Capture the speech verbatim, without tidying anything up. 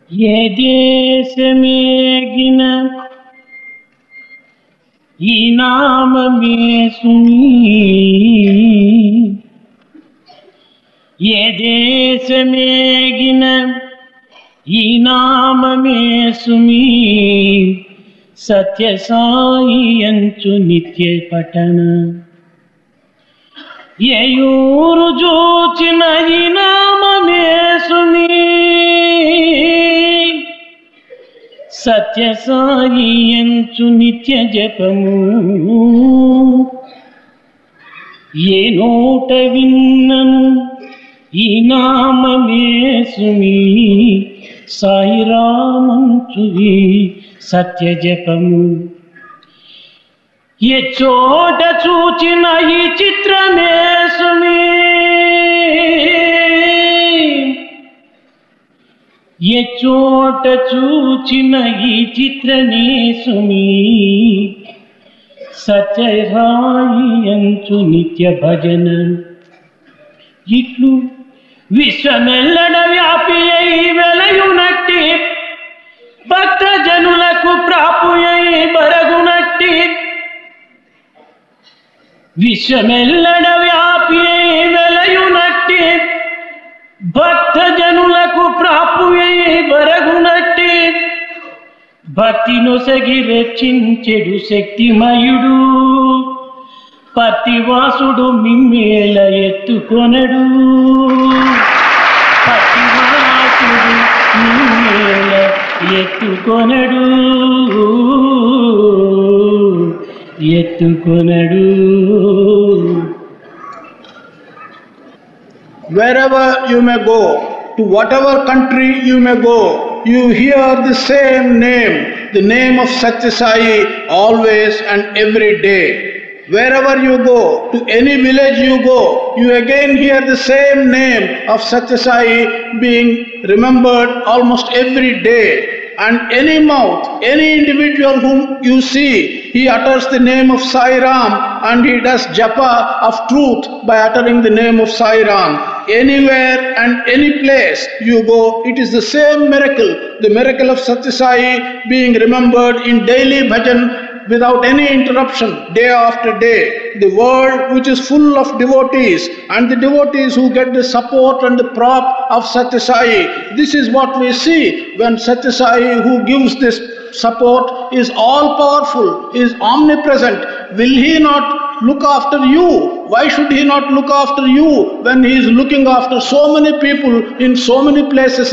ఏ దేశమేగిన ఈ నామమే సుమీ, ఏ దేశమేగిన ఈ నామమే సుమీ, సత్య సాయి అంచు నిత్య పఠన. ఏ ఊరు జూచిన ఈ నామమే సుమీ, సత్య సాయి అంచు నిత్య జపము. ఏ నోట విన్నను ఈ నామమే సుమీ, సాయి రామంచువి సత్య జపము. ఏ చోట చూచిన ఈ చిత్రమే సుమీ, ఏ చోట చూచిన ఈ చిత్రమే సుమీ, సత్య సాయి అంచు నిత్య భజన. ఇట్లు విశ్వమెల్లడ వ్యాపి అయి వెలయునట్టి, భక్త జనులకు ప్రాపుయై బరగునట్టి. విశ్వమెల్లడ వ్యాపి అయి వెలయునట్టి, భక్త జనులకు ప్రాపుయై బరగునట్టి. భక్తి నొసగి రక్షించెడు శక్తిమయుడు, పతివాసుడు మిమ్మేల ఎత్తుకొనడు. పతివాసుడు మిమ్మేల ఎత్తుకొనడు, ఎత్తుకొనడు. Wherever you may go, to whatever country you may go, you hear the same name, the name of Satya Sai, always and every day. Wherever you go, to any village you go, you again hear the same name of Satya Sai being remembered almost every day. And any mouth, any individual whom you see, he utters the name of Sai Ram, and he does japa of truth by uttering the name of Sai Ram. Anywhere and any place you go, it is the same miracle, the miracle of Satya Sai being remembered in daily bhajan without any interruption, day after day. The world which is full of devotees, and the devotees who get the support and the prop of Satya Sai. This is what we see when Satya Sai, who gives this support, is all powerful, is omnipresent. Will he not look after you? Why should he not look after you when he is looking after so many people in so many places